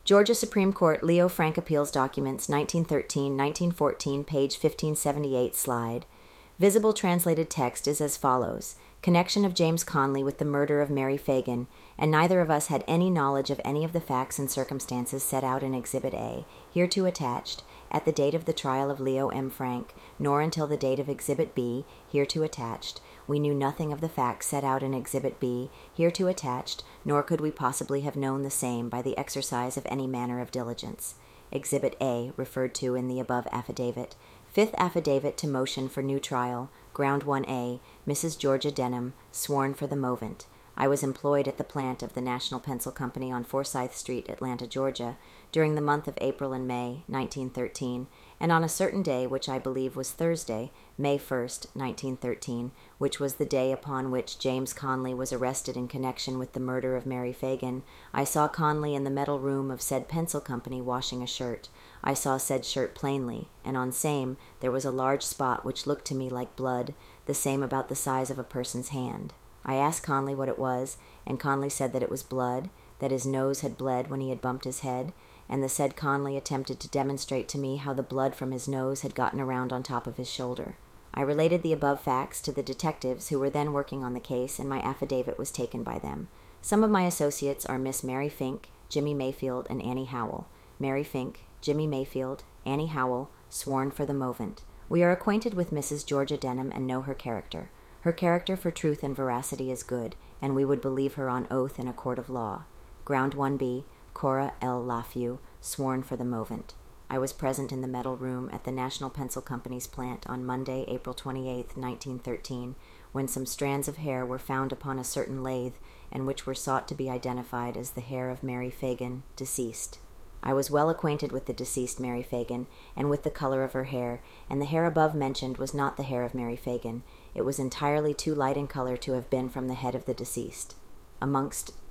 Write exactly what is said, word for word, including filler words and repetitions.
Georgia Supreme Court Leo Frank Appeals Documents, nineteen thirteen to nineteen fourteen, page fifteen seventy-eight, slide. Visible translated text is as follows. Connection of James Conley with the murder of Mary Fagan, and neither of us had any knowledge of any of the facts and circumstances set out in Exhibit A, hereto attached, at the date of the trial of Leo M. Frank, nor until the date of Exhibit B, hereto attached. We knew nothing of the facts set out in Exhibit B, hereto attached, nor could we possibly have known the same by the exercise of any manner of diligence. Exhibit A, referred to in the above affidavit. Fifth affidavit to motion for new trial, Ground one A, Missus Georgia Denham, sworn for the movant. I was employed at the plant of the National Pencil Company on Forsyth Street, Atlanta, Georgia, during the month of April and May, nineteen thirteen, and on a certain day, which I believe was Thursday, May first, nineteen thirteen, which was the day upon which James Conley was arrested in connection with the murder of Mary Fagan, I saw Conley in the metal room of said pencil company washing a shirt. I saw said shirt plainly, and on same there was a large spot which looked to me like blood, the same about the size of a person's hand. I asked Conley what it was, and Conley said that it was blood, that his nose had bled when he had bumped his head, and the said Conley attempted to demonstrate to me how the blood from his nose had gotten around on top of his shoulder. I related the above facts to the detectives who were then working on the case, and my affidavit was taken by them. Some of my associates are Miss Mary Fink, Jimmy Mayfield, and Annie Howell. Mary Fink, Jimmy Mayfield, Annie Howell, sworn for the movant. We are acquainted with Missus Georgia Denham and know her character. Her character for truth and veracity is good, and we would believe her on oath in a court of law. Ground one B, Cora L. Lafew, sworn for the movant. I was present in the metal room at the National Pencil Company's plant on Monday, April twenty-eighth, nineteen thirteen, when some strands of hair were found upon a certain lathe, and which were sought to be identified as the hair of Mary Fagan, deceased. I was well acquainted with the deceased Mary Fagan, and with the color of her hair, and the hair above mentioned was not the hair of Mary Fagan. It was entirely too light in color to have been from the head of the deceased. Amongst